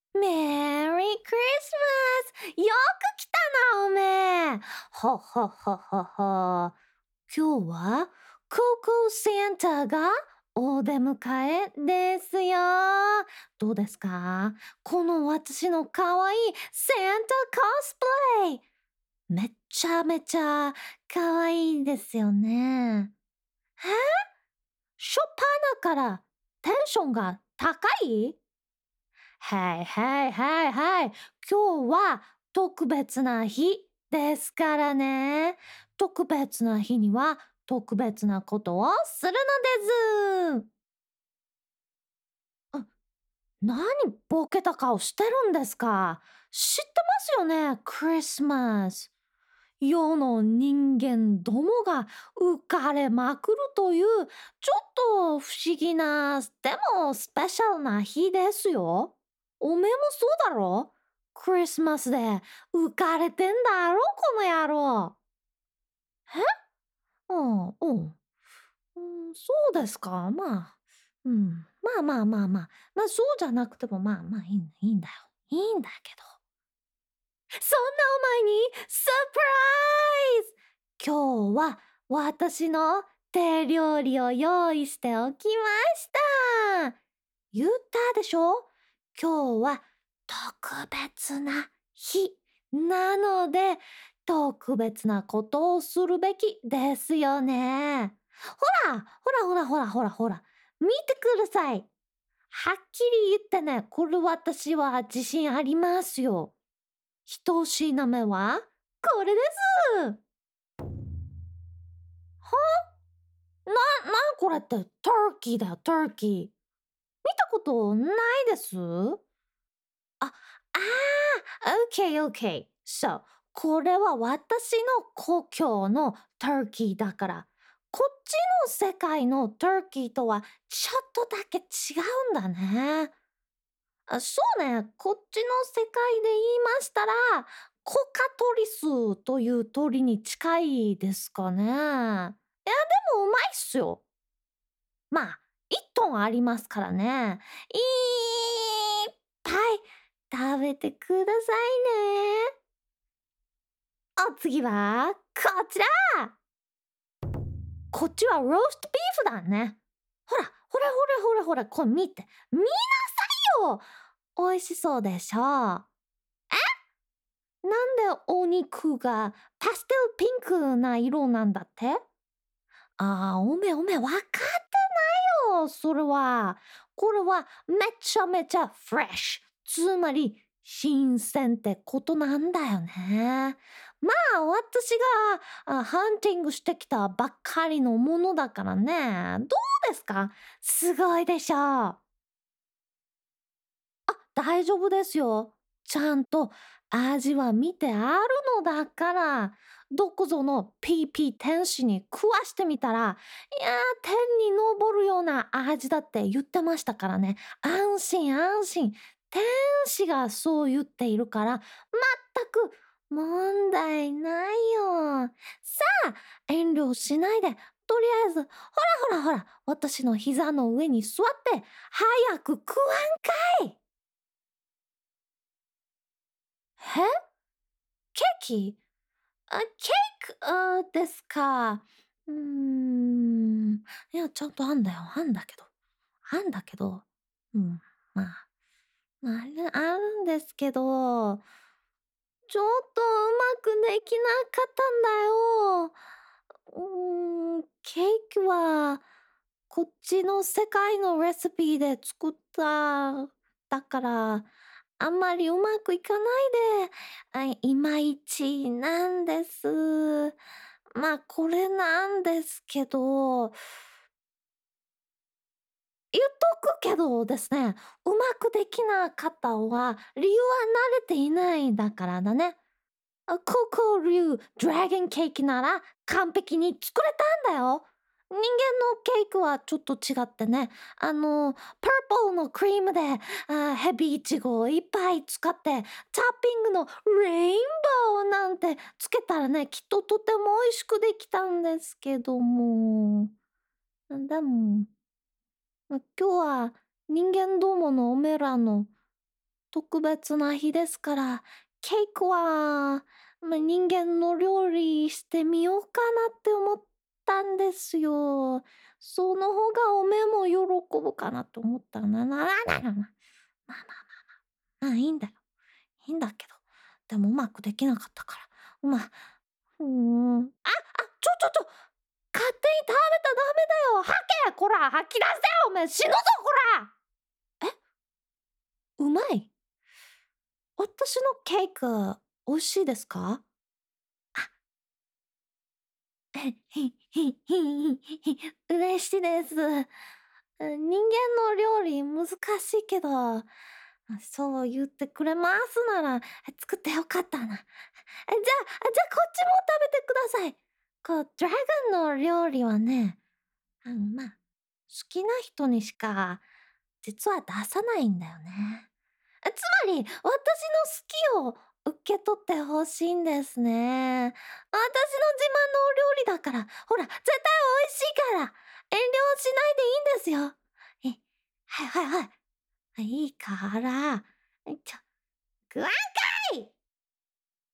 メリークリスマスよく来たな、おめえ。ほほほほほ。今日はココセンタがお出迎えですよ。どうですか？この私の可愛いセンタコスプレイ。めっちゃめちゃ可愛いですよね。え？初っ端からテンションが高い？はいはいはいはい。今日は特別な日ですからね。特別な日には特別なことをするのです。あ、何ボケた顔してるんですか？知ってますよね、クリスマス。世の人間どもが浮かれまくるという、ちょっと不思議な、でもスペシャルな日ですよ。おめえもそうだろ？クリスマスで浮かれてんだろ、この野郎。え？うん、うん。そうですか。まあまあまあまあ。まあそうじゃなくてもまあまあいいんだよ。いいんだけど。そんなお前にサプライズ！今日は私の手料理を用意しておきました。言ったでしょ？今日は特別な日なので、特別なことをするべきですよね。ほら。見てください。はっきり言ってね、これ私は自信ありますよ。一品目はこれです。な、これって、ターキーだよ、ターキー。見たことないです？オッケーオッケー。そう。これは私の故郷のターキーだから。こっちの世界のターキーとはちょっとだけ違うんだね。そうね。こっちの世界で言いましたら、コカトリスという鳥に近いですかね。いや、でもうまいっすよ。まあ、1トンありますからね。いっぱい食べてくださいね。お次は、こちら。こっちはローストビーフだね。ほら、これ見て。見なさいよ！美味しそうでしょ？なんでお肉がパステルピンクな色なんだって？おめえわかってないよ、それは。これはめちゃめちゃフレッシュ。つまり、新鮮ってことなんだよね。まあ、私がハンティングしてきたばっかりのものだからね。どうですか？すごいでしょう。大丈夫ですよ。ちゃんと味は見てあるのだから、どこぞの PP 天使に食わしてみたら、いやー、天に昇るような味だって言ってましたからね。安心安心。天使がそう言っているから、全く問題ないよ。さあ、遠慮しないで、とりあえず、ほら、私の膝の上に座って、早く食わんかい。え？ケーキ？ケーキ、ですか。いや、ちゃんとあんだよ。あんだけど、うん、まあ、あるんですけど、ちょっとうまくできなかったんだよ。ケーキは、こっちの世界のレシピで作った、だから、あんまりうまくいかないで、いまいちなんです。まあ、これなんですけど、言っとくけどですね、うまくできなかったは、理由は慣れていないだからだね。ココ流ドラゴンケーキなら完璧に作れたんだよ。人間のケーキはちょっと違ってね、パープルのクリームで、ヘビイチゴをいっぱい使って、トッピングのレインボーなんてつけたらね、きっととても美味しくできたんですけども。でも、今日は人間どものおめらの特別な日ですから、ケーキは、人間の料理してみようかなって思ったんですよ。その方がおめも喜ぶかなと思ったまあいいんだよ。いいんだけど。でもうまくできなかったから。勝手に食べたらダメだよ。吐けこら吐き出せよおめえ死ぬぞこらえうまい私のケーキ、美味しいですか？嬉しいです。人間の料理難しいけど、そう言ってくれますなら、作ってよかったな。じゃあこっちも食べてください。ドラゴンの料理はね、好きな人にしか、実は出さないんだよね。つまり、私の好きを受け取ってほしいんですね。私の自慢のお料理だから、ほら、絶対美味しいから、遠慮しないでいいんですよ。はい。いいから、ちょ、グワン